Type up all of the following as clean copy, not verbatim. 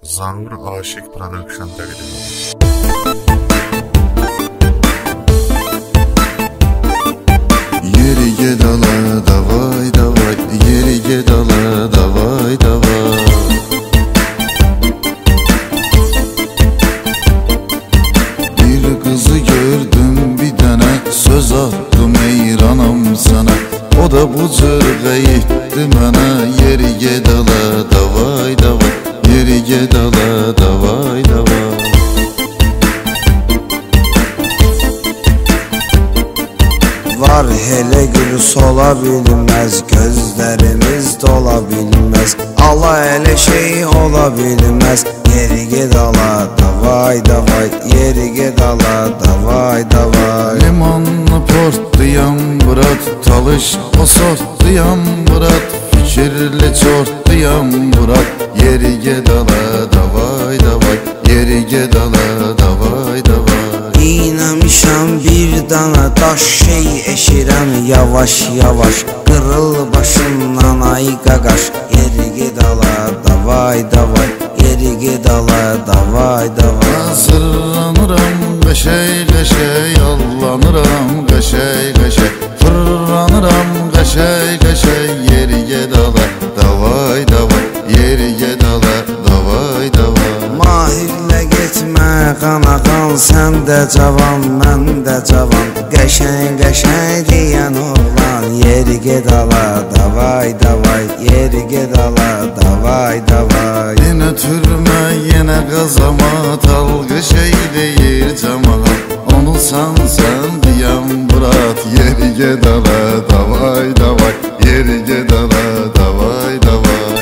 Zangur Aşık Production təqdim edir. Yeri gedala davay davay, yeri gedala davay davay. Bir kızı gördüm, bir tane söz attım eyranam sana. O da bu cırğa etdi mənə. Yeri gedala davay davay, yeri gedala davay davay. Var hele gül sola bilmez, gözlerimiz dola bilmez. Allah hele şey ola bilmez. Yeri gedala davay davay, yeri gedala davay davay. Limanlı portlayan bırat, talış o sortlayan bırat. Fikirli çortlayan bırat, yeri gedala davay davay, yeri gedala davay davay. İnəmişəm bir dana daş şey eşirəm yavaş yavaş. Qırıl başımdan ay qaqaş, yeri gedala davay davay, yeri gedala davay davay. Hazırlanıram qəşəy qəşəy, allanıram qəşəy qəşəy. Fırlanıram qəşəy qəşəy, yeri gedala davay davay, yeri gedala davay davay. Mahirlə getmə qanağan, sən də cavan, mən də cavan. Qəşəng qəşəng deyən oğlan, yeri gedala davay davay, yeri gedala davay davay. Yenə türmə, yenə qazamat, alqış eyləyir cəmaat. Onulsan sən deyən bırat, yeri gedala davay davay, yeri gedala davay davay.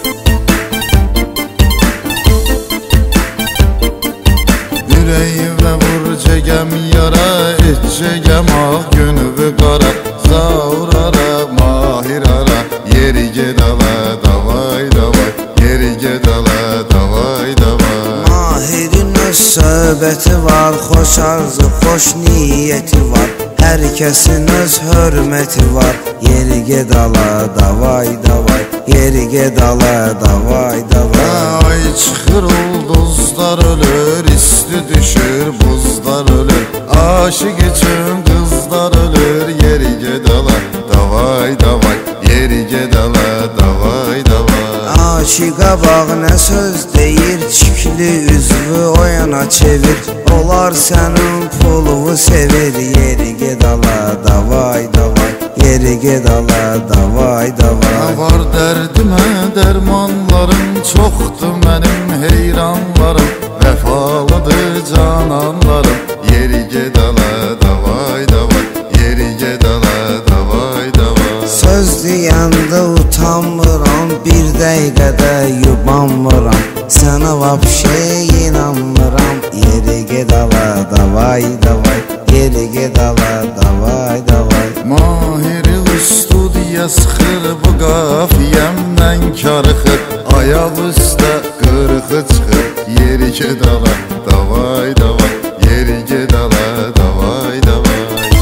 Ürəyimə vur cəgəm yara, et cəgəm ağ günüvü qara. Zaurara, mahir ara, yeri gedala davay davay, yeri gedala davay davay. Mahirin öz söhbəti var, xoş arzu, xoş niyyəti var. Hər kəsin öz hörməti var, yeri gedala davay davay, yeri gedala davay davay. Ay çıxır ulduzlar ölür, isti düşür buzlar ölür. Aşık üçün qızlar ölür, yeri gedala davay davay, yeri gedala davay davay. Aşiqa bax nə söz deyir, çikli üzvü o yana çevir. Olar sənin pulunu sevir, yeri gedala davay davay, yeri gedala davay davay. Var dərdimə dərmanlarım, çoxdur mənim heyranlarım. Vəfalıdır cananlarım, yeri gedala davay davay, yeri gedala davay davay. Söz deyəndə utanmıram, bir dəqiqədə yubanmıram. Sənə vapşe inanmıram, yeri gedala davay davay, yeri gedala davay davay. Mahiri studiya sıxır, bu qafiyəmdən karıxır. Ayaq üstə qırxı çıxır, yeri gedala davay davay, yeri gedala davay davay.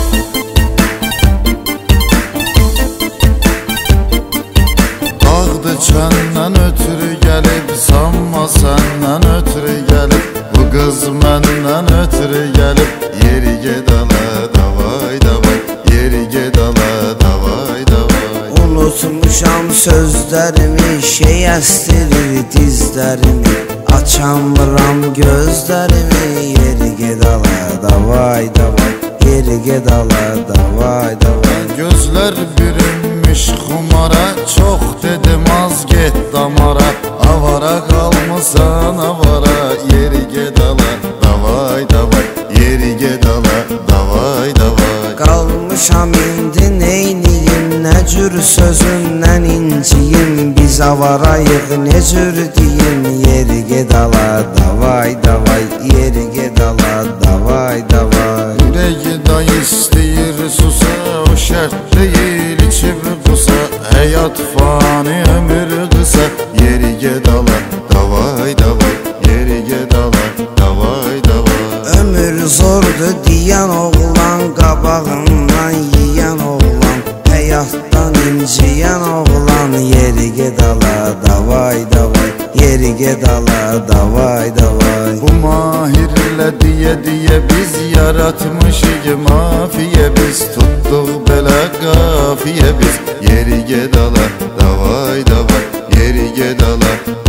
Dağdı çəndən ötürü gəlib, sanma səndən ötürü gəlib. Bu qız məndən ötürü gəlib, yeri gedala davay davay, yeri gedala davay davay. Unutmuşam sözlərimi, şey əstirir dizlərimi. Açamıram gözlərimi, yeri gedala davay davay, yeri gedala davay davay. Gözlər bürünmüş xumara, çox dedim az get damara. Avara qalmısan avara, yeri gedala davay davay, yeri gedala davay davay. Qalmışam indi neyniyim, nə cür sözündən inciyim. Biz avarayıq, nə cür deyim, yeri gedala davay davay, yeri gedala davay davay. Ürəyi da istəyir susa, o şərt deyil içib qusa. Həyat fani, ömür qısa, yeri gedala davay davay, yeri gedala davay davay. Ömür zordur deyən oğlan, qabağından yiyən oğlan. Həyatdan inciyən oğlan, yeri gedala davay davay, yeri gedala dala davay davay. Bu mahirlə diye biz yaratmışıq mafiye, biz tuttuq belə qafiye biz. Yeri gedala davay davay, yeri gedala